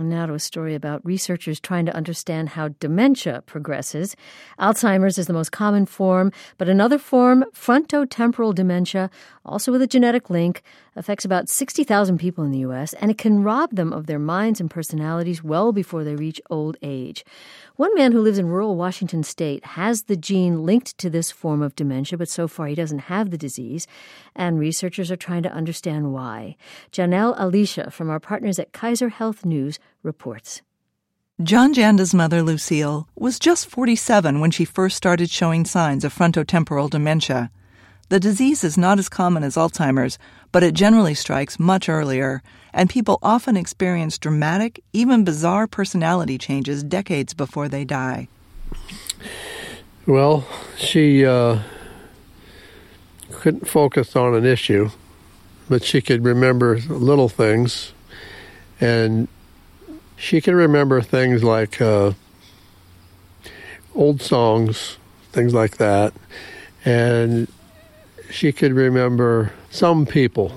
Now to a story about researchers trying to understand how dementia progresses. Alzheimer's is the most common form, but another form, frontotemporal dementia, also with a genetic link, affects about 60,000 people in the U.S., and it can rob them of their minds and personalities well before they reach old age. One man who lives in rural Washington state has the gene linked to this form of dementia, but so far he doesn't have the disease, and researchers are trying to understand why. Janelle Alicia from our partners at Kaiser Health News reports. John Janda's mother, Lucille, was just 47 when she first started showing signs of frontotemporal dementia. The disease is not as common as Alzheimer's, but it generally strikes much earlier, and people often experience dramatic, even bizarre personality changes decades before they die. Well, she couldn't focus on an issue, but she could remember little things, and she could remember things like old songs, things like that, and she could remember some people.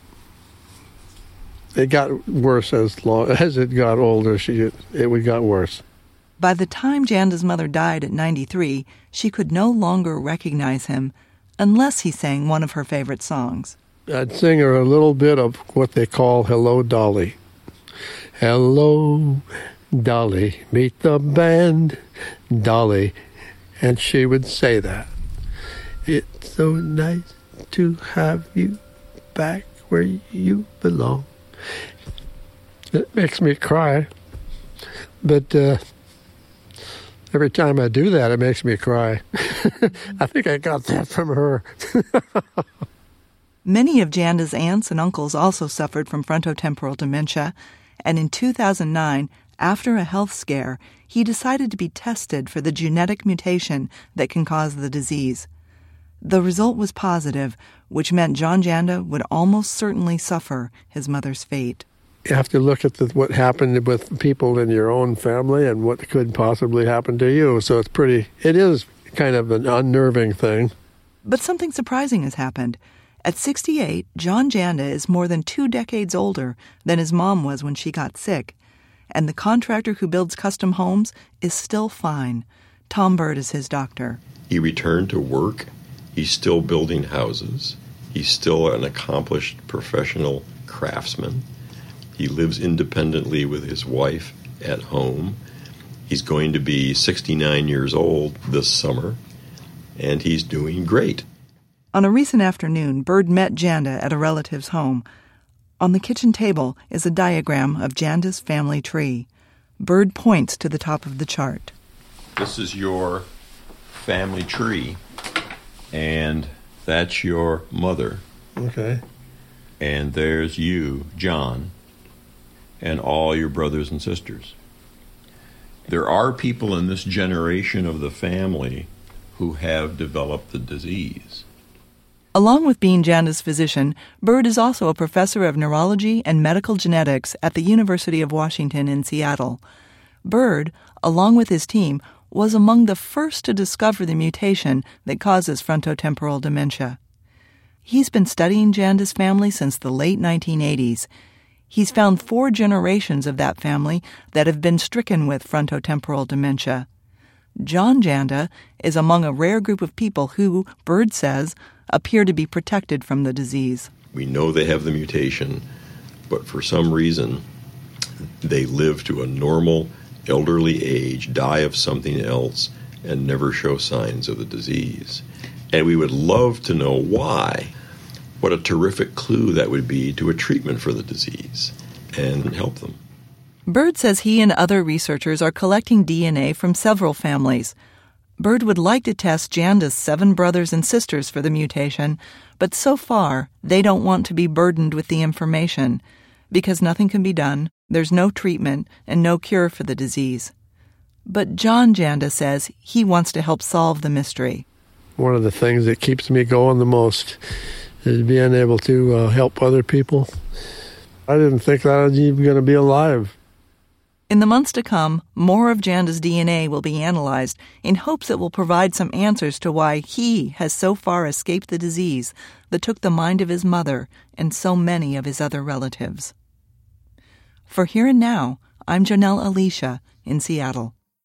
It got worse as it got older. It got worse. By the time Janda's mother died at 93, she could no longer recognize him unless he sang one of her favorite songs. I'd sing her a little bit of what they call Hello, Dolly. Hello, Dolly, meet the band, Dolly. And she would say that. It's so nice to have you back where you belong. It makes me cry, but every time I do that, it makes me cry. I think I got that from her. Many of Janda's aunts and uncles also suffered from frontotemporal dementia, and in 2009, after a health scare, he decided to be tested for the genetic mutation that can cause the disease. The result was positive, which meant John Janda would almost certainly suffer his mother's fate. You have to look at what happened with people in your own family and what could possibly happen to you. So it is kind of an unnerving thing. But something surprising has happened. At 68, John Janda is more than 2 decades older than his mom was when she got sick. And the contractor who builds custom homes is still fine. Tom Bird is his doctor. He returned to work. He's still building houses. He's still an accomplished professional craftsman. He lives independently with his wife at home. He's going to be 69 years old this summer, and he's doing great. On a recent afternoon, Bird met Janda at a relative's home. On the kitchen table is a diagram of Janda's family tree. Bird points to the top of the chart. This is your family tree, and that's your mother. Okay. And there's you, John, and all your brothers and sisters. There are people in this generation of the family who have developed the disease. Along with being Janda's physician, Bird is also a professor of neurology and medical genetics at the University of Washington in Seattle. Bird, along with his team, was among the first to discover the mutation that causes frontotemporal dementia. He's been studying Janda's family since the late 1980s. He's found 4 generations of that family that have been stricken with frontotemporal dementia. John Janda is among a rare group of people who, Bird says, appear to be protected from the disease. We know they have the mutation, but for some reason, they live to a normal, elderly age, die of something else, and never show signs of the disease. And we would love to know why. What a terrific clue that would be to a treatment for the disease and help them. Bird says he and other researchers are collecting DNA from several families. Bird would like to test Janda's 7 brothers and sisters for the mutation, but so far they don't want to be burdened with the information. Because nothing can be done, there's no treatment and no cure for the disease. But John Janda says he wants to help solve the mystery. One of the things that keeps me going the most is being able to help other people. I didn't think that I was even going to be alive. In the months to come, more of Janda's DNA will be analyzed in hopes it will provide some answers to why he has so far escaped the disease that took the mind of his mother and so many of his other relatives. For Here and Now, I'm Janelle Alicia in Seattle.